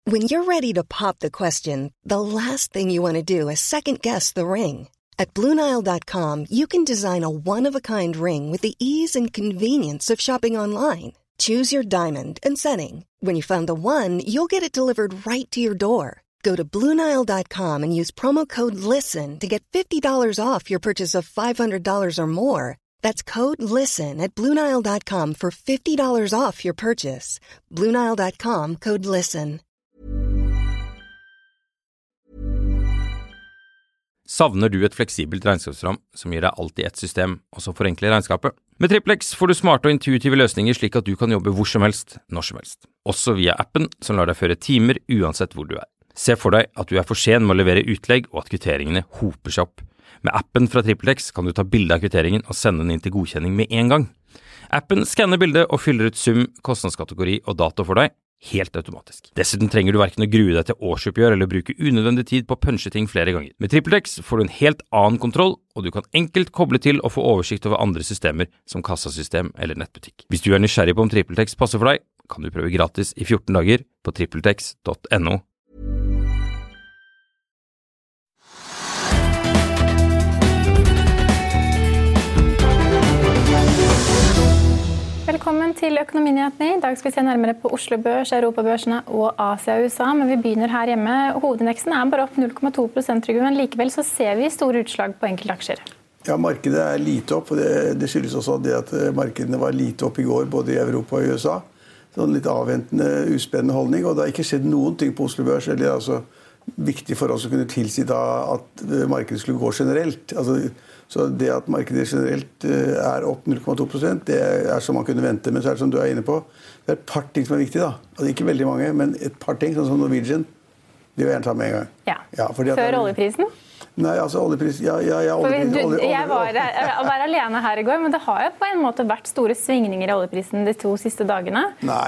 When you're ready to pop the question, the last thing you want to do is second-guess the ring. At BlueNile.com, you can design a one-of-a-kind ring with the ease and convenience of shopping online. Choose your diamond and setting. When you find the one, you'll get it delivered right to your door. Go to BlueNile.com and use promo code LISTEN to get $50 off your purchase of $500 or more. That's code LISTEN at BlueNile.com for $50 off your purchase. BlueNile.com, code LISTEN. Savner du et fleksibelt regnskapsprogram som gir deg alt i ett system, og som forenkler regnskapet? Med TrippelX får du smarte og intuitive løsninger slik at du kan jobbe hvor som helst, når som helst. Også via appen som lar deg føre timer uansett hvor du er. Se for deg at du er for sen med å levere utlegg og at kvitteringene hoper seg opp. Med appen fra TrippelX kan du ta bilde av kvitteringen og sende den inn til godkjenning med en gang. Appen skanner bildet og fyller ut sum, kostnadskategori og dato for deg, helt automatisk. Dessuten trenger du hverken å grue deg til årsoppgjør eller bruke unødvendig tid på å punche ting flere ganger. Med TrippelX får du en helt annen kontroll, og du kan enkelt koble til og få oversikt over andre systemer som kassasystem eller nettbutikk. Hvis du er nysgjerrig på om TrippelX passer for deg, kan du prøve gratis i 14 dager på trippeltex.no. Velkommen til Økonominyhetene. I dag skal vi se nærmere på Oslo Børs, Europabørsene og Asia og USA, men vi begynner her hjemme. Hovedindeksen er bare opp 0,2%, men likevel så ser vi store utslag på enkelte aksjer. Ja, markedet er lite opp, og det skyldes også det at markedene var lite opp i går, både i Europa og i USA. Sånn litt avventende, uspennende holdning, og det har ikke skjedd noen ting på Oslo Børs, eller altså viktig for oss å kunne tilsi da at markedet skulle gå generelt. Så det at markedet generelt er opp 0,2%, det er som man kunne vente. Men så er det som du er inne på, det er et par ting som er viktig da. Altså ikke veldig mange, men et par ting, sånn som Norwegian, de vil gjerne ta med en gang. Ja, før oljeprisen? Nei, altså oljepris, Jeg var alene her i går, men det har jo på en måte vært store svingninger i oljeprisen de 2 siste dagene.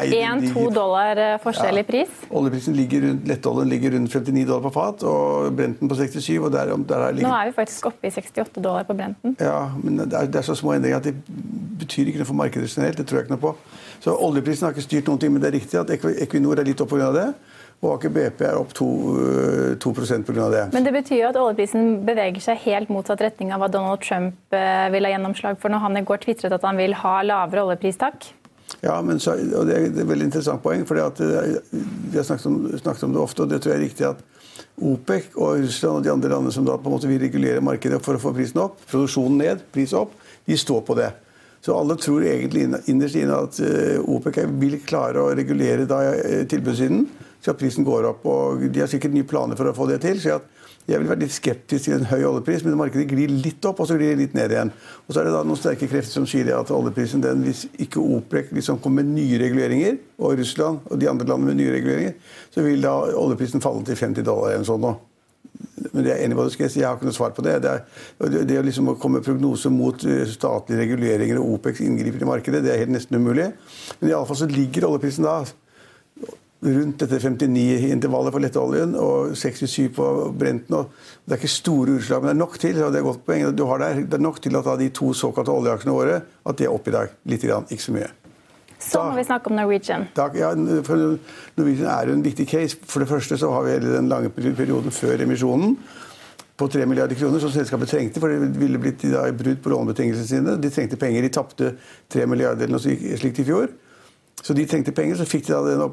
$1-2 forskjell i pris. Oljeprisen lettoljen ligger rundt $59 på fat, og Brenten på 67, og der ligger... Nå er vi faktisk oppe i $68 på Brenten. Ja, men det er så små endringer at det betyr ikke noe for markedet generelt, det tror jeg ikke noe på. Så oljeprisen har ikke styrt noen ting, men det er riktig at Equinor er litt opp på grunn av det. Og Aker BP er opp 2% på grunn av det. Men det betyr jo at oljeprisen beveger seg helt motsatt retning av hva Donald Trump vil ha gjennomslag for når han i går twittret at han vil ha lavere oljepristak. Ja, og det er et veldig interessant poeng, for vi har snakket om det ofte, og det tror jeg er riktig at OPEC og Russland og de andre landene som da på en måte vil regulere markedet for å få prisen opp, produksjonen ned, pris opp, de står på det. Så alle tror egentlig innerst inne at OPEC vil klare å regulere tilbudssiden, så at prisen går opp, og de har sikkert nye planer for å få det til, så jeg vil være litt skeptisk til en høy oljepris, men markedet glir litt opp, og så glir det litt ned igjen. Og så er det da noen sterke krefter som sier at oljeprisen, hvis ikke OPEC liksom kommer med nye reguleringer, og Russland og de andre landene med nye reguleringer, så vil da oljeprisen falle til $50 eller sånn nå. Men det er enig hva du skal si, jeg har ikke noe svar på det. Det er liksom å komme med prognoser mot statlige reguleringer og OPEC inngriper i markedet, det er helt nesten umulig. Men i alle fall så ligger oljeprisen da rundt dette 59-intervallet for lettoljen og 67 på Brenten. Og det er ikke store utslag, men det er nok til, og det er godt poeng at du har der, det er nok til at de 2 såkalte oljeaksjene våre, at de er opp i dag, litt grann, ikke så mye. Så må vi snakke om Norwegian. Ja, for Norwegian er jo en viktig case. For det første så har vi hele den lange perioden før emisjonen på 3 milliarder kroner som selskapet trengte, for det ville blitt i brudd på lånebetingelsene sine. De trengte penger, de tappte 3 milliarder eller noe slikt i fjor. Så de trengte penger, så fikk de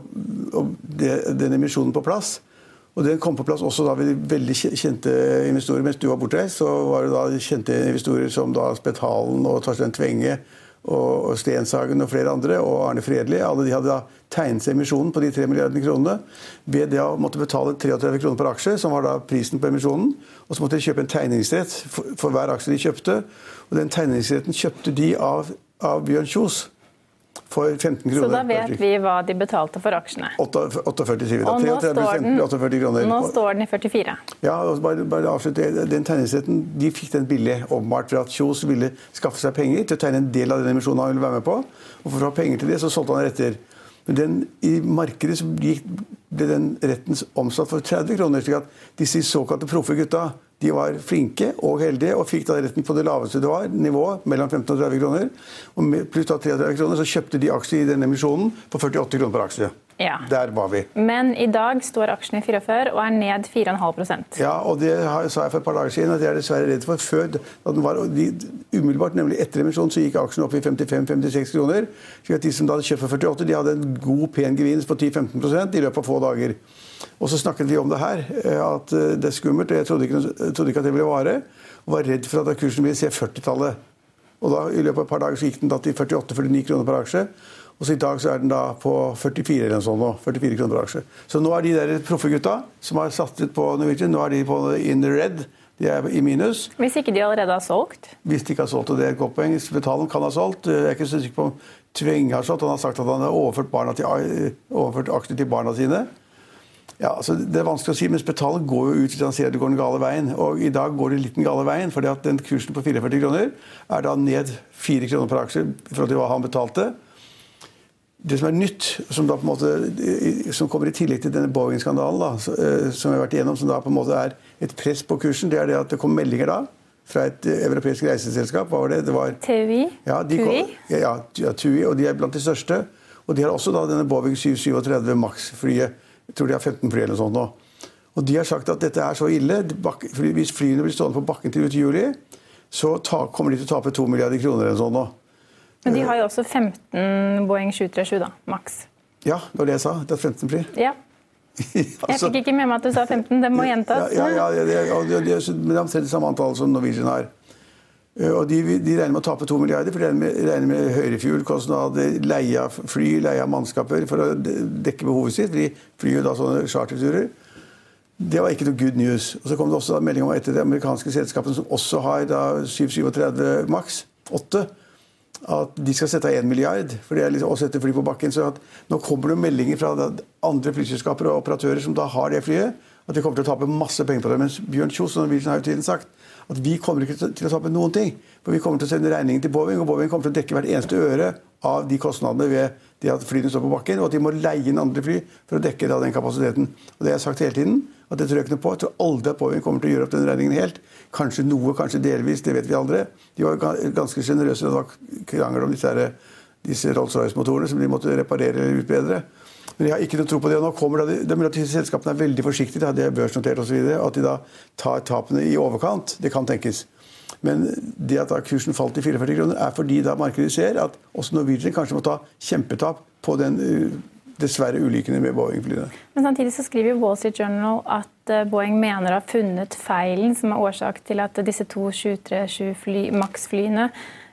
da den emisjonen på plass. Og den kom på plass også da ved veldig kjente investorer. Mens du var bortreist, så var det da kjente investorer som da Spetalen og Torstein Tvenge og Stenshagen og flere andre, og Arne Fredli. Alle de hadde da tegnet seg emisjonen på de 3 milliardene kronene ved det å måtte betale 33 kroner per aksje, som var da prisen på emisjonen. Og så måtte de kjøpe en tegningsrett for hver aksje de kjøpte. Og den tegningsretten kjøpte de av Bjørn Kjos. For 15 kroner. Så da vet vi hva de betalte for aksjene. 48, sier vi da. Og nå står den i 44. Ja, og bare avslutte. Den tegningsretten, de fikk den billig åpenbart for at Kjos ville skaffe seg penger til å tegne en del av den emisjonen han ville være med på. Og for å ha penger til det, så solgte han retter. Men i markedet så ble den retten omsatt for 30 kroner, slik at disse såkalte proffe gutta, de var flinke og heldige, og fikk da retten på det laveste det var, nivået mellom 15 og 30 kroner. Og pluss da 33 kroner, så kjøpte de aksjer i denne emisjonen på 48 kroner per aksje. Ja. Der var vi. Men i dag står aksjen i 44 og ned 4,5%. Ja, og det sa jeg for et par dager siden at jeg dessverre redd for. Før, da den var umiddelbart, nemlig etter emisjonen, så gikk aksjen opp i 55-56 kroner. Slik at de som da hadde kjøpt for 48, de hadde en god, pen gevinst på 10-15% i løpet av få dager. Og så snakket vi om det her, at det skummelt, og jeg trodde ikke at det ville vare, og var redd for at kursen ville se 40-tallet. Og da i løpet av et par dager så gikk den da til 48-49 kroner per aksje. Og så i dag så den da på 44 eller sånn nå, 44 kroner per aksje. Så nå de der proffe gutta som har satset på Norwegian, nå de på in the red, de i minus. Hvis ikke de allerede har solgt? Hvis de ikke har solgt, og det et godt poeng. Spetalen kan ha solgt. Jeg ikke så sikker på om Tveng har solgt. Han har sagt at han har overført aksjer til barna sine. Ja, altså det vanskelig å si, men Spetalen går jo ut hvis han ser at det går den gale veien. Og i dag går det litt den gale veien, fordi at den kursen på 44 kroner da ned 4 kroner per aksje i forhold til hva han betalte. Det som nytt, som da på en måte som kommer i tillegg til denne Boeing-skandalen da, som vi har vært igjennom, som da på en måte et press på kursen, det det at det kom meldinger da fra et europeisk reiseselskap. Hva var det? Det var TUI? Ja, TUI. Ja, TUI, og de blant de største. Og de har også da denne Boeing 737 Max-flyet. Jeg tror de har 15 fly eller noe sånt nå. Og de har sagt at dette så ille. Hvis flyene blir stående på bakken til ut i juli, så kommer de til å tape 2 milliarder kroner eller sånn nå. Men de har jo også 15 Boeing 737 da, Max. Ja, det var det jeg sa. Det 15 fly. Ja. Jeg fikk ikke med meg at du sa 15, det må gjentas. Ja, men de har det samme antall som Norwegian har. Og de regner med å tape 2 milliarder, for de regner med høyere fuelkostnad, leie av fly, leie av mannskaper for å dekke behovet sitt, for de flyr jo da sånne charterturer. Det var ikke noe good news. Og så kom det også melding om etter det amerikanske selskapene som også har da 737 Max 8, at de skal sette av 1 milliard, for det liksom å sette fly på bakken. Så at nå kommer det meldinger fra andre flyselskaper og operatører som da har det flyet, at de kommer til å tape masse penger på det. Mens Bjørn Kjos og Norwegian har jo tiden sagt at vi kommer ikke til å tape noen ting. For vi kommer til å sende regningen til Boeing, og Boeing kommer til å dekke hvert eneste øre av de kostnadene ved det at flyene står på bakken, og at de må leie inn andre fly for å dekke da den kapasiteten. Og det har jeg sagt hele tiden, at det tror jeg ikke noe på. Jeg tror aldri at Boeing kommer til å gjøre opp den regningen helt. Kanskje noe, kanskje delvis, det vet vi aldri. De var ganske generøse da det var krangel om disse Rolls-Royce-motorene som de måtte reparere eller utbedre. Men jeg har ikke noe tro på det. Og nå kommer det er mulig at disse selskapene er veldig forsiktige, det er børsnotert og så videre, at de da tar tapene i overkant. Det kan tenkes. Men det at da kursen falt til 44 kroner fordi da markedet ser at også Norwegian kanskje må ta kjempetap på den dessverre ulykkene med Boeing-flyene. Men samtidig så skriver Wall Street Journal at Boeing mener å ha funnet feilen som årsak til at disse 2 737 Max-flyene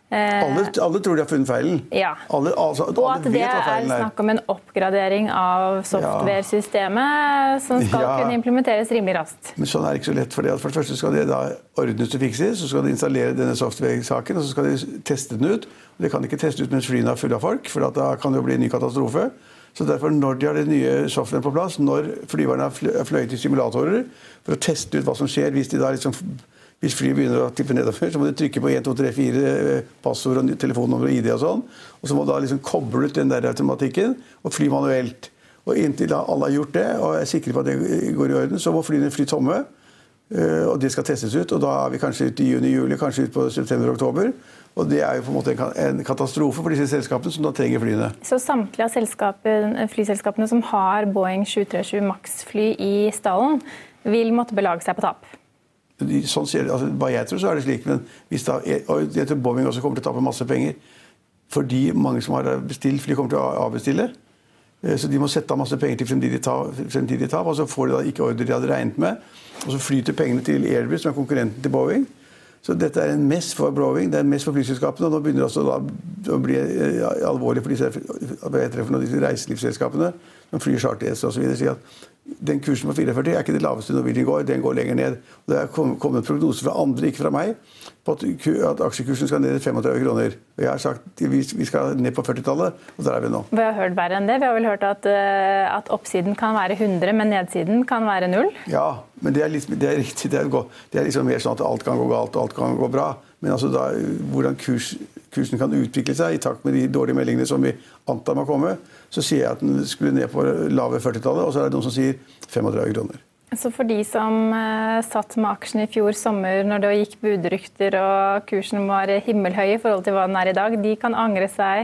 alle tror de har funnet feilen. Ja. Alle og at det snakk om en oppgradering av software-systemet som skal kunne implementeres rimelig raskt. Men sånn det ikke så lett, for det første skal det da ordnes og fikses, så skal de installere denne software-saken, og så skal de teste den ut. Og det kan de ikke teste ut mens flyene er fulle av folk, for da kan det jo bli en ny katastrofe. Så derfor, når de har den nye softwaren på plass, når flyverne har fløyet i simulatorer, for å teste ut hva som skjer hvis de da liksom hvis flyet begynner å tippe nedover, så må du trykke på 1, 2, 3, 4 passord og telefonnummer og ID og sånn. Og så må du da liksom koble ut den der automatikken og fly manuelt. Og inntil da alle har gjort det, og er sikre på at det går i orden, så må flyene fly tomme. Og det skal testes ut, og da er vi kanskje ute i juni-juli, kanskje ute på september-oktober. Og det er jo på en måte en katastrofe for disse selskapene som da trenger flyene. Så samtlige av flyselskapene som har Boeing 737 Max-fly i stallen vil måtte belage seg på tap? Sånn sier det, altså, hva jeg tror så det slik, men hvis da, og jeg tror Boeing også kommer til å tape masse penger, fordi mange som har bestilt fly kommer til å avbestille, så de må sette av masse penger til fremtidige tap, og så får de da ikke ordre de hadde regnet med, og så flyter pengene til Airbus, som er konkurrenten til Boeing. Så dette en mess for Boeing, det en mess for flyselskapene, og nå begynner det også da å bli alvorlig for disse reiselivsselskapene, som flyr charter og så videre, sier at den kursen på 44 ikke det laveste Norwegian går, den går lenger ned. Og det kommet prognoser fra andre, ikke fra meg, på at aksjekursen skal ned 35 kroner. Og jeg har sagt at vi skal ned på 40-tallet, og der vi nå. Vi har hørt verre enn det. Vi har vel hørt at oppsiden kan være 100, men nedsiden kan være 0. Ja, men det er riktig. Det er liksom mer sånn at alt kan gå galt, og alt kan gå bra. Men altså da, hvordan kursen kan utvikle seg i takt med de dårlige meldingene som vi antar må komme, så sier jeg at den skulle ned på lave 40-tallet, og så det noen som sier 35 kroner. Så for de som satt med aksjen i fjor sommer når det gikk budrykter og kursen var himmelhøy i forhold til hva den i dag, de kan angre seg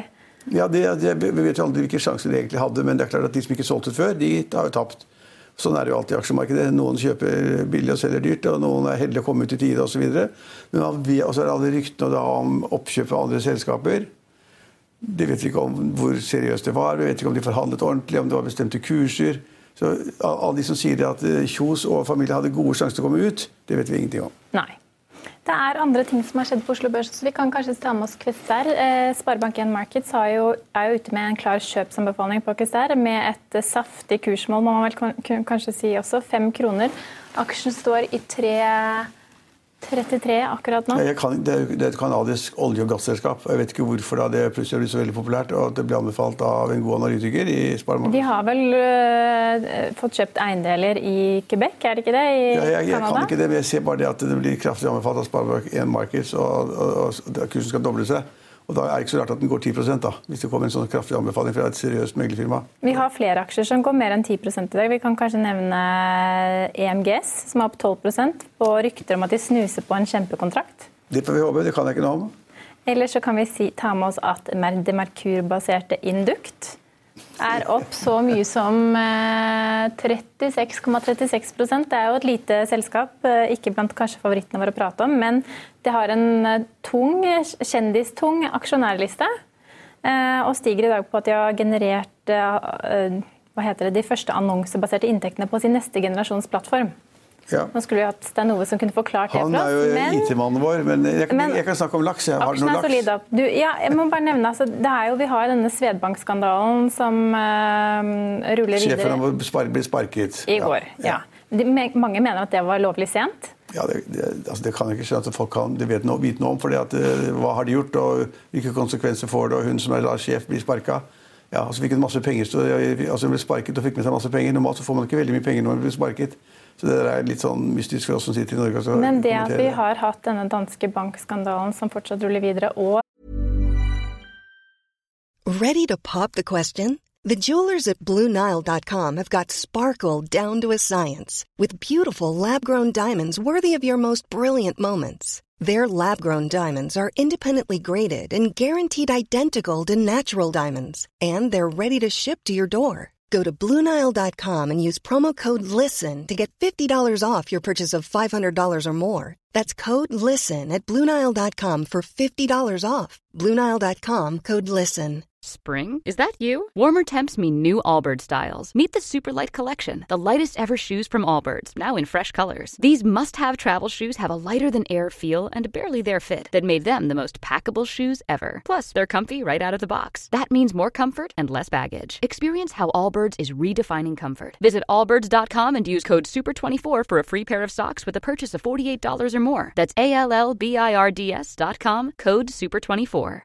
Ja, vi vet jo aldri hvilke sjanser de egentlig hadde, men det er klart at de som ikke solgte før, de har jo tapt. Sånn det jo alltid i aksjemarkedet. Noen kjøper billig og selger dyrt, og noen heldige å komme ut i tide og så videre. Men også alle ryktene om oppkjøp av andre selskaper. Det vet vi ikke om hvor seriøst det var, vi vet ikke om de forhandlet ordentlig, om det var bestemte kurser. Så alle de som sier at Kjos og familie hadde gode sjanser til å komme ut, det vet vi ingenting om. Nei. Det andre ting som har skjedd på Oslo Børs, så vi kan kanskje ta med oss Kvestar. Sparebank1 Markets er jo ute med en klar kjøpsanbefaling på Kvestar, med et saftig kursmål, må man vel kanskje si også, 5 kroner. Aksjen står i 3,33 akkurat nå. Det er et kanadisk olje- og gasselskap. Jeg vet ikke hvorfor det plutselig blir så veldig populært, og at det blir anbefalt av en god analytiker i Sparebank. De har vel fått kjøpt eiendeler i Quebec, det ikke det? Jeg kan ikke det, men jeg ser bare det at det blir kraftig anbefalt av Sparebank1 Markets, og kursen skal doble seg. Og da er det ikke så rart at den går 10% da, hvis det kommer en sånn kraftig anbefaling fra et seriøst meglerfirma. Vi har flere aksjer som går mer enn 10% i dag. Vi kan kanskje nevne EMGS, som er opp 12% på rykter om at de snuser på en kjempekontrakt. Det får vi håpe, det kan jeg ikke noe om. Eller så kan vi ta med oss at det Merkur-baserte Induct er opp så mye som 36,36%. Det er jo et lite selskap, ikke blant kanskje favorittene våre å prate om, men det har en kjendistung aksjonærliste, og stiger i dag på at de har generert de første annonsebaserte inntektene på sin neste generasjons plattform. Ja. Nå skulle vi hatt Stein Ove som kunne forklart det for oss. Han er jo IT-mannen vår, men jeg kan snakke om laks. Jeg har noe laks. Jeg må bare nevne, vi har denne Svedbank-skandalen som ruller videre. Sjefen blir sparket. I går, ja. Mange mener at det var lovlig sent. Ja, det kan jeg ikke skjønne at folk kan vite noe om, fordi hva har de gjort, og hvilke konsekvenser får det, og hun som er sjef blir sparket. Ja, så fikk hun masse penger, hun ble sparket og fikk med seg masse penger. Normalt så får man ikke veldig mye penger når man blir sparket. Så det er litt sånn mystisk for oss som sitter i Norge. Men det at vi har hatt denne danske bankskandalen som fortsatt ruller videre, og Ready to pop the question? The jewelers at BlueNile.com have got sparkle down to a science with beautiful lab-grown diamonds worthy of your most brilliant moments. Their lab-grown diamonds are independently graded and guaranteed identical to natural diamonds, and they're ready to ship to your door. Go to BlueNile.com and use promo code LISTEN to get $50 off your purchase of $500 or more. That's code LISTEN at BlueNile.com for $50 off. BlueNile.com, code LISTEN. Spring? Is that you? Warmer temps mean new Allbirds styles. Meet the Superlight Collection, the lightest ever shoes from Allbirds, now in fresh colors. These must-have travel shoes have a lighter-than-air feel and a barely-there fit that made them the most packable shoes ever. Plus, they're comfy right out of the box. That means more comfort and less baggage. Experience how Allbirds is redefining comfort. Visit allbirds.com and use code SUPER24 for a free pair of socks with a purchase of $48 or more. That's ALLBIRDS.com, code SUPER24.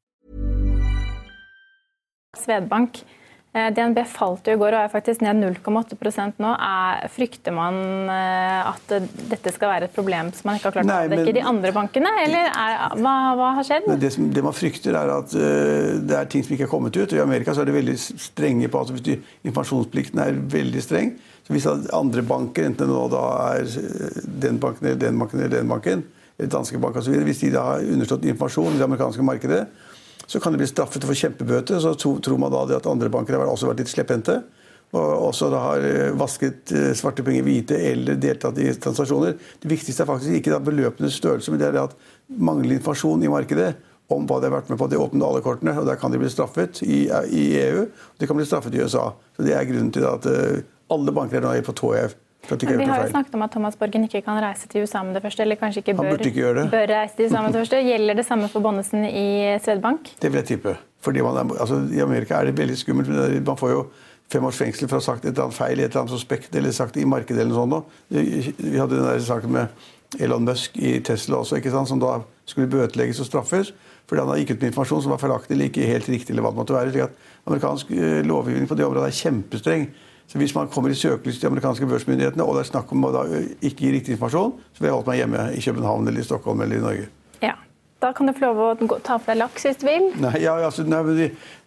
Svedbank. DNB falt jo i går og er faktisk ned 0,8% nå. Frykter man at dette skal være et problem som man ikke har klart å avdekke de andre bankene? Eller hva har skjedd? Det man frykter er at det er ting som ikke har kommet ut. Og i Amerika så er det veldig strenge på at informasjonsplikten er veldig streng. Så hvis andre banker, enten nå da er den banken eller den banken eller den banken, eller danske bank og så videre, hvis de da har understått informasjon i det amerikanske markedet, så kan det bli straffet for kjempebøter. Så tror man da at andre banker har også vært litt slepphendte, og også da har vasket svarte penger hvite eller deltatt i transaksjoner. Det viktigste er faktisk ikke beløpenes størrelse, men det er at mangler informasjon i markedet om hva de har vært med på. Det åpner alle kortene, og der kan de bli straffet i EU, og det kan bli straffet i USA. Så det er grunnen til at alle banker nå er på tå. Vi har jo snakket om at Thomas Borgen ikke kan reise til USA med det første, eller kanskje ikke bør reise til USA med det første. Gjelder det samme for Bonnesen i Svedbank? Det vil jeg tippe. Fordi i Amerika er det veldig skummelt. Man får jo 5 års fengsel for å ha sagt et eller annet feil, et eller annet suspekt, eller sagt i markedet eller sånn. Vi hadde den der saken med Elon Musk i Tesla også, ikke sant, som da skulle bøtelegges og straffes, fordi han har gitt ut med informasjon som var feilaktig eller ikke helt riktig, eller hva det måtte være. Slik at amerikansk lovgivning på det området er kjempestreng. Så hvis man kommer i søkelys til de amerikanske børsmyndighetene, og det er snakk om å da ikke gi riktig informasjon, så vil jeg holde meg hjemme i København eller i Stockholm eller i Norge. Ja, da kan du få lov å ta for deg laks hvis du vil. Nei,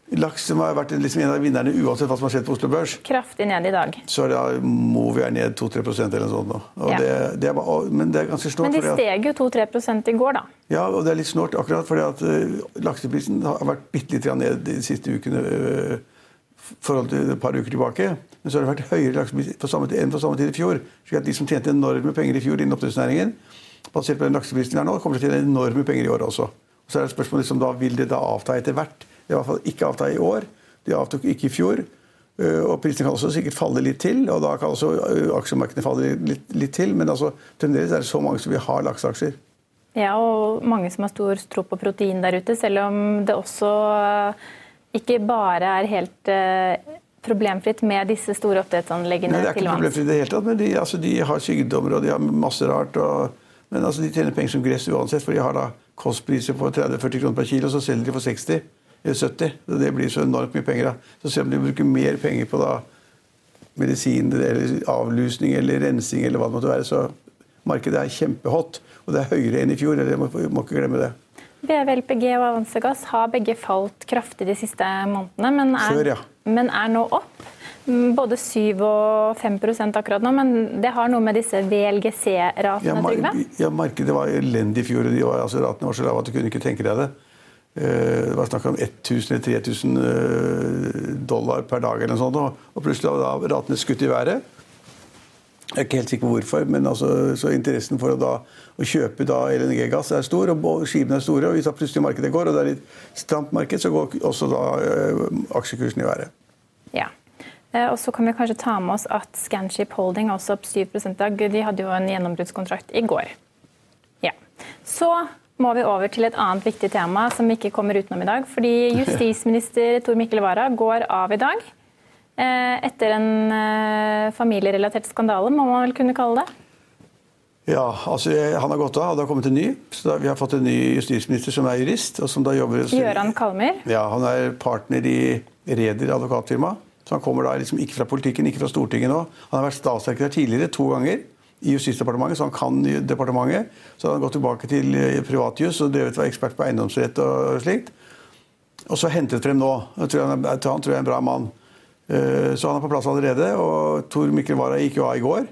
Laks som har vært liksom en av vinnerne uansett hva som har skjedd på Oslo Børs. Kraftig ned i dag. Så da Movi ned 2-3% eller noe sånt nå. Og det er bare, men det er ganske snort. Men de steg jo 2-3% i går da. Ja, og det er litt snort akkurat fordi at lakseprisen har vært bitte litt ned de siste ukene forhold til et par uker tilbake. Men så har det vært høyere laksepris enn på samme tid i fjor. Så at de som tjente enorme penger i fjor innen oppdrettsnæringen, basert på den lakseprisen der nå, kommer til å tjene enorme penger i år også. Og så er det spørsmålet som da vil det da avta etter hvert. Det er i hvert fall ikke avta i år. De avtok ikke i fjor. Og prisene kan også sikkert falle litt til, og da kan også aksjemarkedene falle litt til. Men altså, fremdeles er det så mange som vil ha lakseaksjer. Ja, og mange som har stor tro på protein der ute, selv om det også ikke bare er helt problemfritt med disse store oppdrettsanleggene til vanns. Nei, det er ikke problemfritt i det hele tatt, men de har sykdommer og de har masse rart. Men altså, de tjener penger som gress uansett, for de har da kostpriser på 30-40 kroner per kilo, så selger de for 60 eller 70. Det blir så enormt mye penger da. Så ser de bruker mer penger på da medisin eller avlusning eller rensing eller hva det måtte være, så markedet er kjempehot, og det er høyere enn i fjor, eller jeg må ikke glemme det. BW-LPG og Avansegass har begge falt kraftig de siste månedene, men er nå opp. Både 7 og 5% akkurat nå, men det har noe med disse VLGC-ratene, Trygve? Ja, markedet var elendig i fjor, ratene var så lave at du kunne ikke tenke deg det. Det var snakk om 1000 eller 3000 dollar per dag eller noe sånt, og plutselig var ratene skutt i været. Jeg er ikke helt sikker på hvorfor, men altså, så interessen for å kjøpe LNG-gass er stor, og skipene er store, og hvis plutselig markedet går, og det er litt stramt marked, så går også aksjekursen i været. Ja. Og så kan vi kanskje ta med oss at Scanship Holding også opp 7% dag. De hadde jo en gjennombruddskontrakt i går. Ja. Så må vi over til et annet viktig tema som vi ikke kommer utenom i dag, fordi justisminister Tor Mikkel Wara går av i dag etter en familierelatert skandale, må man vel kunne kalle det? Ja, altså han har gått av, og det har kommet en ny. Så vi har fått en ny justisminister som er jurist, og som da jobber... Gøran Kalmyr? Ja, han er partner i Reder advokatfirma. Så han kommer da liksom ikke fra politikken, ikke fra Stortinget nå. Han har vært statssekretær tidligere 2 ganger i Justisdepartementet, så han kan departementet. Så han har gått tilbake til privatjus og drevet var ekspert på eiendomsrett og slikt. Og så hentet frem nå. Han tror jeg er en bra mann. Så han er på plass allerede, og Tor Mikkel Wara gikk jo av i går.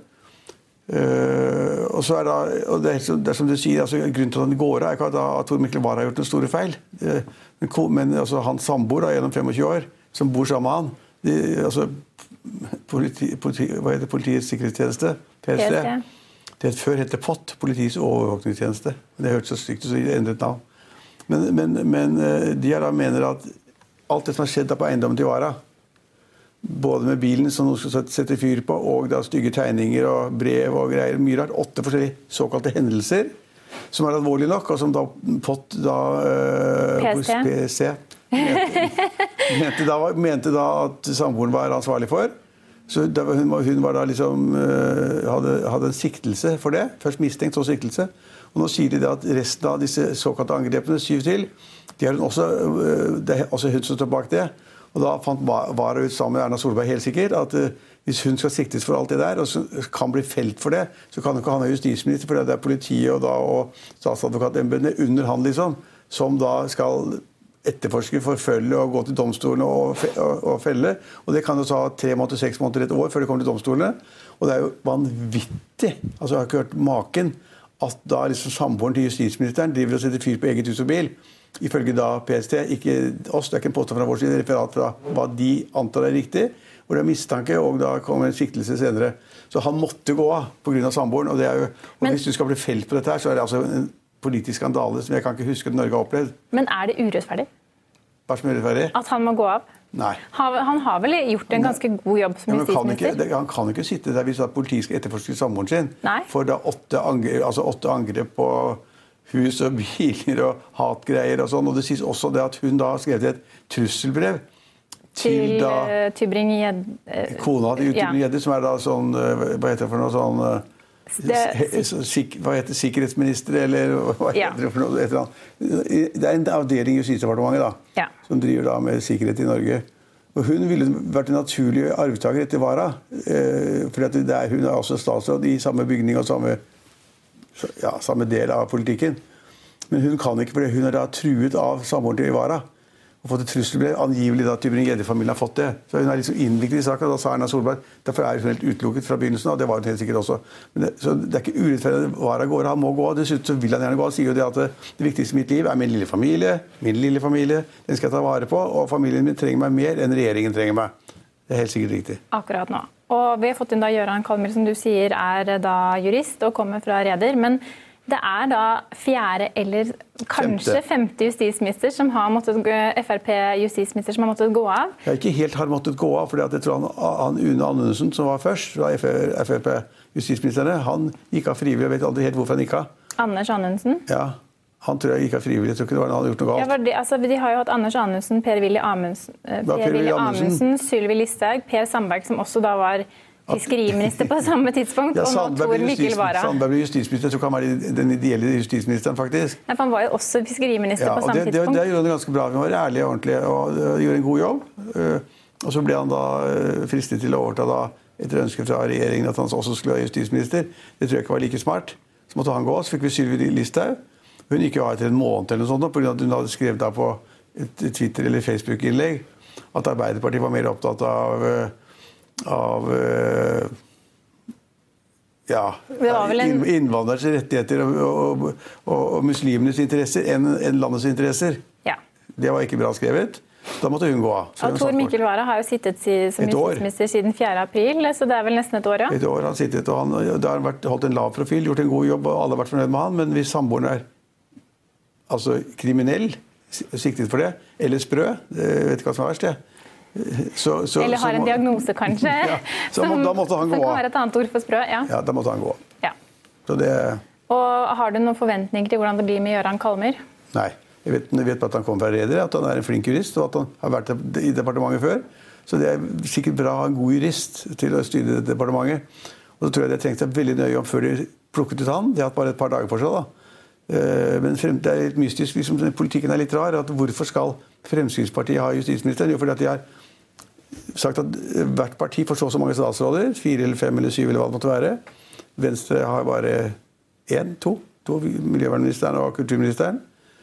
Og så er og det er som du sier, altså, grunnen til at han går av er ikke at Tor Mikkel Wara har gjort en store feil. Men altså, han samboer gjennom 25 år, som bor sammen med han. Altså, hva heter Politiets sikkerhetstjeneste? PST. Det før hette POT, Politiets overvåkningstjeneste. Det hørtes så stygt ut, så de endret navn. Men de mener at alt det som har skjedd på eiendommen til Wara, både med bilen som noen skal sette fyr på, og da stygge tegninger og brev og greier, mye rart, 8 forskjellige såkalte hendelser, som er alvorlige nok, og som da POT, PST, mente da at samboeren var ansvarlig for. Så hun var da liksom, hadde en siktelse for det. Først mistenkt, så siktelse. Og nå sier de at resten av disse såkalte angrepene, 7 til, de har hun også, det er også hun som står bak det. Og da fant Wara ut sammen med Erna Solberg helt sikkert at hvis hun skal siktes for alt det der, og så kan bli felt for det, så kan hun ikke ha justisminister, for det er politiet og statsadvokatembedene under han liksom, som da skal etterforske, forfølge og gå til domstolene og felle. Og det kan jo ta 3 måneder, 6 måneder, 1 år før det kommer til domstolene. Og det er jo vanvittig, altså jeg har ikke hørt maken, at da liksom samboeren til justisministeren driver og setter fyr på eget hus og bil, ifølge da PST, ikke oss, det er ikke en påstand fra vår side, referat fra hva de antar er riktig, hvor det er mistanke, og da kommer en siktelse senere. Så han måtte gå av på grunn av samboeren, og det er jo, og hvis du skal bli felt på dette her, så er det altså en politisk skandale som jeg kan ikke huske at Norge har opplevd. Men er det urettferdig? Hva som er urettferdig? At han må gå av? Nei. Han har vel gjort en ganske god jobb som justisminister? Han kan ikke sitte der hvis politiet skal etterforske samboeren sin. Nei. For da 8 angrep på hus og biler og hatgreier og sånn. Og det sies også det at hun da har skrevet et trusselbrev til Tybring-Gjedde. Kona til Tybring-Gjedde, som er da sånn, hva heter det for noe sånn... hva heter sikkerhetsminister, eller hva heter det for noe? Det er en avdeling i Justisdepartementet som driver da med sikkerhet i Norge. Og hun ville vært en naturlig arvtaker etter Wara, fordi hun er også statsråd i samme bygning og samme del av politikken. Men hun kan ikke, fordi hun er da truet av samboeren til Wara. og fått et trusselbrev. Angivelig da Tybring-Gjedde-familien har fått det. Så hun er liksom innviklet i saken, og da sa Erna Solberg derfor er hun helt utelukket fra begynnelsen av, og det var hun helt sikkert også. Så det er ikke urettferdig at Wara går, han må gå. Dessuten så vil han gjerne gå. Han sier jo det at det viktigste i mitt liv er min lille familie. Min lille familie, den skal jeg ta vare på, og familien min trenger meg mer enn regjeringen trenger meg. Det er helt sikkert riktig. Akkurat nå. Og vi har fått inn da Gøran Kalmyr, som du sier er da jurist og kommer fra Reder, men det er da fjerde eller kanskje femte justisminister som har måttet FrP-justisminister som har måttet gå av? Jeg ikke helt har måttet gå av, for jeg tror han Une Anundsen, som var først, fra FrP-justisministerne, han gikk av frivillig. Jeg vet aldri helt hvorfor han gikk av. Anders Anundsen? Ja, han tror jeg gikk av frivillig. Jeg tror ikke det var noe han hadde gjort noe galt. Ja, de har jo hatt Anders Anundsen, Per-Willy Amundsen, Sylvi Listhaug, Per Sandberg, som også da var fiskeriminister på samme tidspunkt, og nå Tor Mikkel Wara. Sandberg ble justisminister, jeg tror ikke han var den ideelle justisministeren, faktisk. Nei, for han var jo også fiskeriminister på samme tidspunkt. Det gjorde han ganske bra. Han var ærlig og ordentlig, og gjorde en god jobb. Og så ble han da fristet til å overta da, etter ønske fra regjeringen at han også skulle være justisminister. Det tror jeg ikke var like smart. Så måtte han gå, så fikk vi Sylvi Listhaug. Hun gikk jo av etter en måned eller noe sånt, på grunn av at hun hadde skrevet da på et Twitter- eller Facebook-innlegg at Arbeiderpartiet var mer opptatt av innvandrers rettigheter og muslimenes interesser enn landets interesser. Ja. Det var ikke bra skrevet. Da måtte hun gå av. Og Tor Mikkel Wara har jo sittet som justisminister siden 4. april, så det er vel nesten et år, ja? Et år har han sittet, og det har holdt en lav profil, gjort en god jobb, og alle har vært fornøyd med han, men hvis samboeren er kriminell, siktet for det, eller sprø, jeg vet ikke hva som er verst, det. Eller har en diagnose, kanskje, da måtte han gå av. Som kan være et annet ord for sprø, ja. Ja, da måtte han gå av. Ja. Og har du noen forventninger til hvordan det blir med Gøran Kalmyr? Nei, jeg vet bare at han kommer fra Reder, at han er en flink jurist, og at han har vært i departementet før. Så det er sikkert bra å ha en god jurist til å styre departementet. Og så tror jeg det trengte seg veldig nøye om før de plukket ut han. De har hatt bare et par dager for seg da. Men det er litt mystisk, liksom, politikken er litt rar, at hvorfor skal Fremskrittspartiet ha justisministeren? Jo, fordi at de har sagt at hvert parti får så mange statsråder, 4 eller 5 eller 7 eller hva det måtte være. Venstre har bare 2 miljøvernministeren og kulturministeren.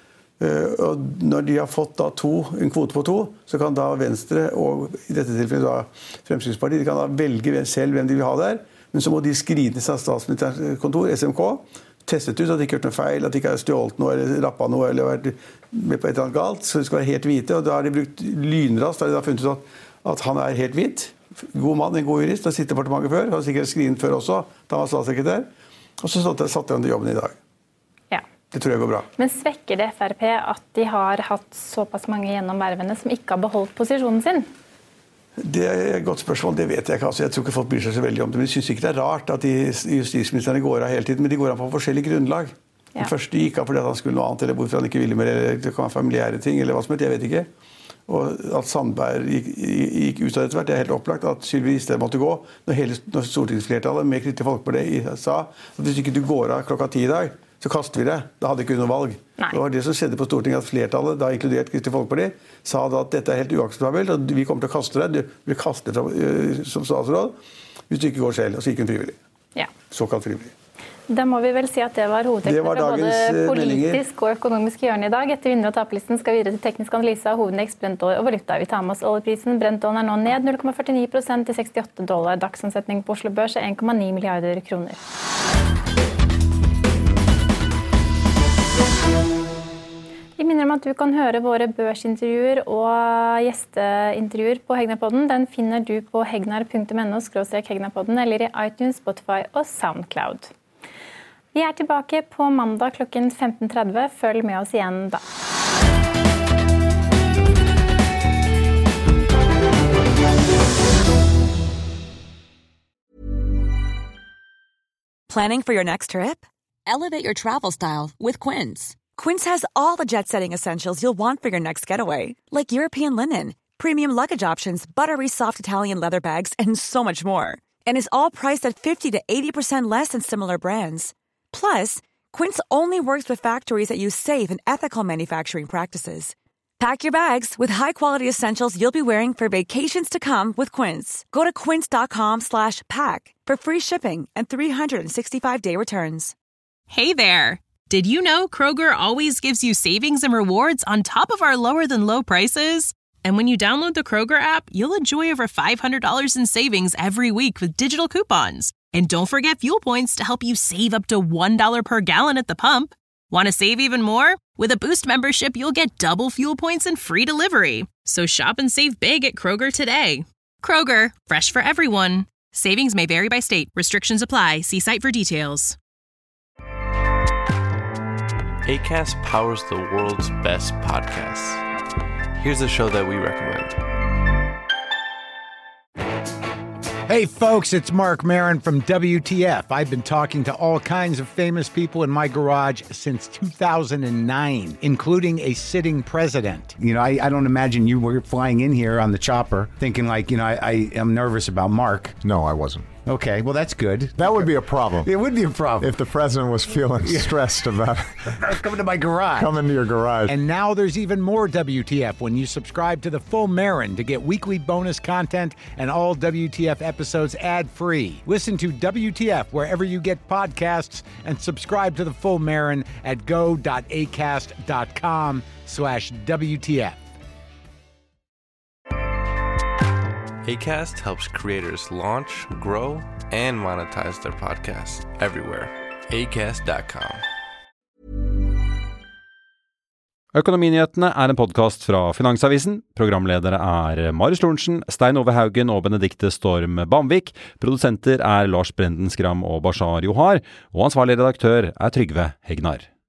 Og når de har fått da en kvote på 2, så kan da Venstre og i dette tilfellet da Fremskrittspartiet, de kan da velge selv hvem de vil ha der, men så må de skrive til statsministerens kontor, SMK, testet ut at de ikke har gjort noe feil, at de ikke har stjålet noe eller rappet noe eller vært med på et eller annet galt, så de skal være helt hvite, og da har de brukt lynrast, da har de da funnet ut at han er helt hvit, god mann, en god jurist, har sittet i departementet før, har sikkert skrinet før også, da han var statssekretær, og så satte han til jobben i dag. Ja. Det tror jeg går bra. Men svekker det FrP at de har hatt såpass mange gjennom vervene som ikke har beholdt posisjonen sin? Det er et godt spørsmål, det vet jeg ikke. Altså, jeg tror ikke folk bryr seg så veldig om det, men jeg synes ikke det er rart at justisministerne går av hele tiden, men de går av på forskjellige grunnlag. Den første gikk av fordi han skulle noe annet, eller hvorfor han ikke ville mer, eller det kan være familiære ting, eller hva som helst, jeg vet ikke. Og at Sandberg gikk ut av dette hvert, det er helt opplagt at Sylvi Listhaug måtte gå, når stortingsflertallet med Kristelig Folkeparti sa at hvis ikke du går av klokka 10 i dag, så kaster vi det. Da hadde ikke noe valg. Nei. Det var det som skjedde på Stortinget, at flertallet, da inkludert Kristelig Folkeparti, sa da at dette er helt uakseptabelt, og vi kommer til å kaste deg. Du blir kastet som statsråd hvis du ikke går selv, og så gikk hun frivillig. Ja. Såkalt frivillig. Da må vi vel si at det var hovedtrekkene fra både politisk og økonomisk hjørne i dag. Etter vinner- og taperlisten skal videre til teknisk analyse av hovedindeks, brentolje og valuta. Vi tar med oss oljeprisen. Brentoljen er nå ned 0,49% til $68. Dagsomsetning på Oslo Børs er 1,9 milliarder kroner. Vi minner om at du kan høre våre børsintervjuer og gjesteintervjuer på Hegnarpodden. Den finner du på hegnar.no/Hegnarpodden eller i iTunes, Spotify og SoundCloud. Vi er tilbake på mandag klokken 15:30. Følg med oss igjen da. Planning for your next trip? Elevate your travel style with Quince. Quince has all the jet-setting essentials you'll want for your next getaway, like European linen, premium luggage options, buttery soft Italian leather bags, and so much more. And is all priced at 50 to 80% less than similar brands. Plus, Quince only works with factories that use safe and ethical manufacturing practices. Pack your bags with high-quality essentials you'll be wearing for vacations to come with Quince. Go to quince.com/pack for free shipping and 365-day returns. Hey there. Did you know Kroger always gives you savings and rewards on top of our lower-than-low prices? And when you download the Kroger app, you'll enjoy over $500 in savings every week with digital coupons. And don't forget fuel points to help you save up to $1 per gallon at the pump. Want to save even more? With a Boost membership, you'll get double fuel points and free delivery. So shop and save big at Kroger today. Kroger, fresh for everyone. Savings may vary by state. Restrictions apply. See site for details. Acast powers the world's best podcasts. Here's a show that we recommend. Hey folks, it's Mark Maron from WTF. I've been talking to all kinds of famous people in my garage since 2009, including a sitting president. You know, I don't imagine you were flying in here on the chopper thinking like, I am nervous about Mark. No, I wasn't. Okay, well, that's good. That would be a problem. It would be a problem. If the president was feeling stressed about coming to my garage. Coming to your garage. And now there's even more WTF when you subscribe to the Full Marin to get weekly bonus content and all WTF episodes ad-free. Listen to WTF wherever you get podcasts and subscribe to the Full Marin at go.acast.com/WTF. Acast helps creators launch, grow, and monetize their podcasts everywhere. Acast.com. Økonominyhetene er en podcast fra Finansavisen. Programledere er Marius Lorentzen, Stein Ove Haugen og Benedikte Storm Bamvik. Produsenter er Lars Brenden Skram og Bashar Johar. Og ansvarlig redaktør er Trygve Hegnar.